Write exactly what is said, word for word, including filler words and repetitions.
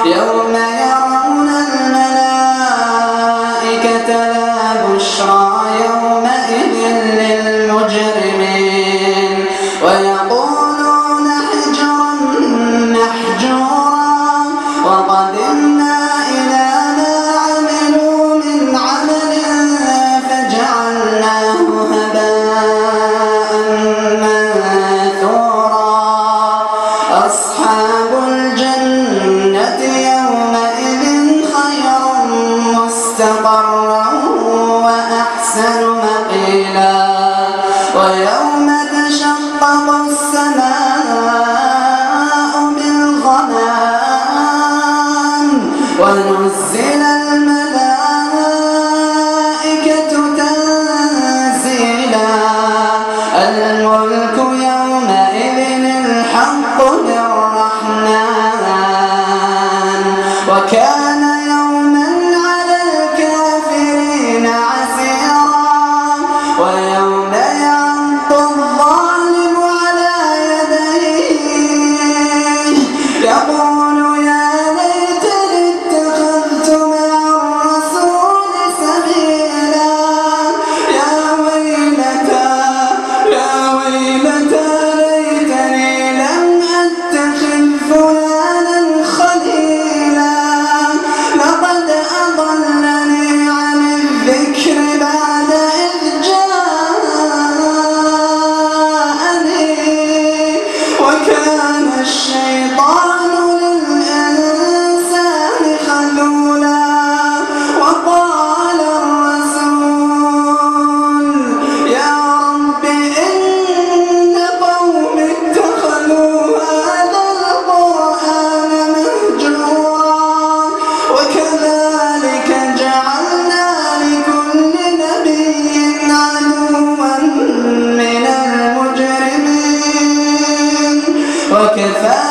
يوم يرون الملائكة لا بشرى يومئذ للمجرمين ويقولون حجرا محجورا وقدمنا إلى ما عملوا من عمل فجعلناه هباء منثورا أصحاب الجنة يومئذ خير مستقرا وأحسن مقيلا ويوم تشقق السماء بالغمام ونزل الملائكة تنزيلا الملك يومئذ الحق للرحمن وكان يوما على الكافرين عسيرا ويوم يعض الظالم على يديه يقول يا ليتني اتخذت مع الرسول سبيلا يا ويلتى يا ويلتى ليتني لم أتخذ فلانا خليلا لقد أضلني عن الذكر بعد إذ جاءني وكان الشيطان للإنسان خذولا وقال الرسول يا رب إن قومي اتخذوا هذا القرآن مهجورا وكذلك جعلنا لكل نبي عدوا من المجرمين وكفى